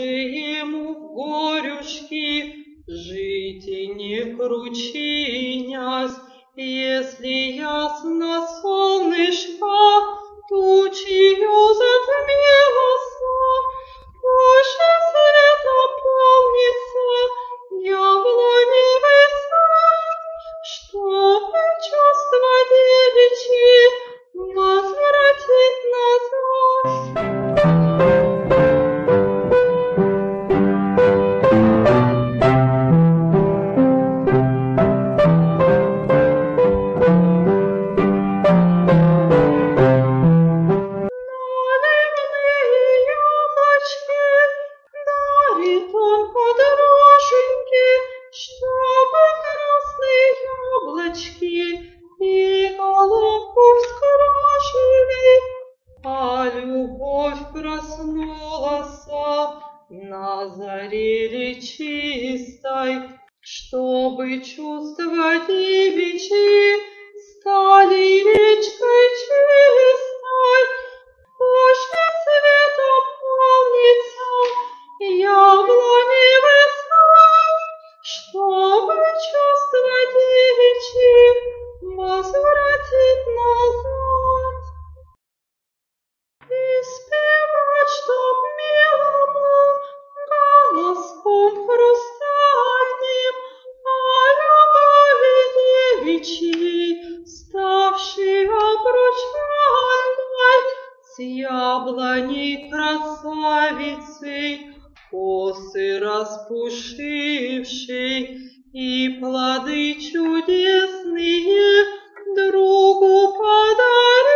ему горюшки жить и не кручинясь. Если ясно солнышко тучью затмилося, пуще светом полнится яблоневый сад, чтобы чувства девичьи возвратить назад. И головку вскружили, а любовь проснулась на заре речистой, чтобы чувства девичьи стали речкой чистой. Пуще светом полнится яблоневый сад, чтобы чувства девичьи возвратить назад. И спевать, чтоб милому голоску хрустальным о любови девичьей, ставшей обручальной, с яблоней красавицей, косы распушившей, и плоды чудесные другу подарившей.